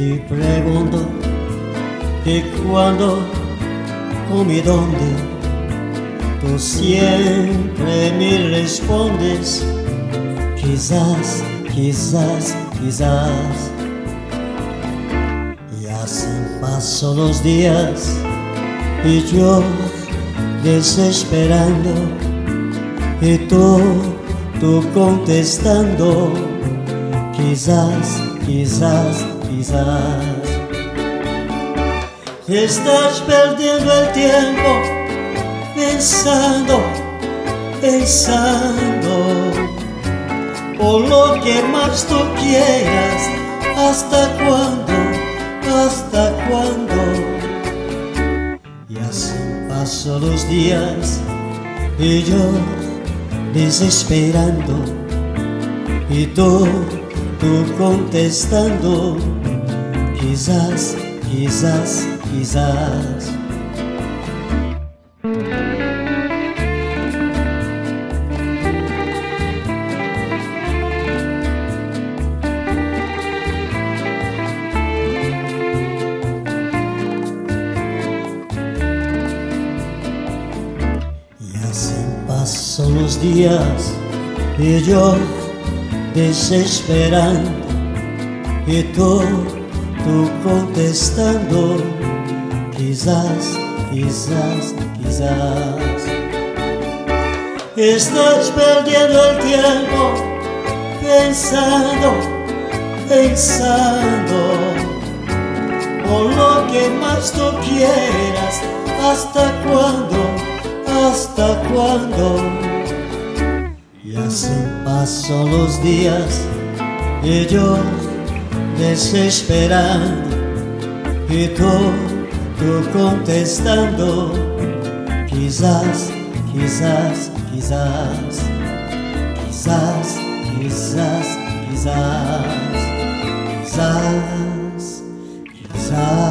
Te pregunto que cuándo, cómo y dónde, tú siempre me respondes, quizás, quizás, quizás. Y así pasan los días y yo desesperando, y tú contestando, quizás, quizás, quizás. Estás perdiendo el tiempo pensando, pensando, por lo que más tú quieras. ¿Hasta cuándo? ¿Hasta cuándo? Y así pasan los días y yo desesperando, y tú contestando, quizás, quizás, quizás. Y así pasan los días y yo desesperando, y tú contestando, quizás, quizás, quizás. Estás perdiendo el tiempo pensando, pensando, por lo que más tú quieras. ¿Hasta cuándo? ¿Hasta cuándo? Y así pasan los días y yo desesperando, y tú contestando, quizás, quizás, quizás, quizás, quizás, quizás, quizás, quizás.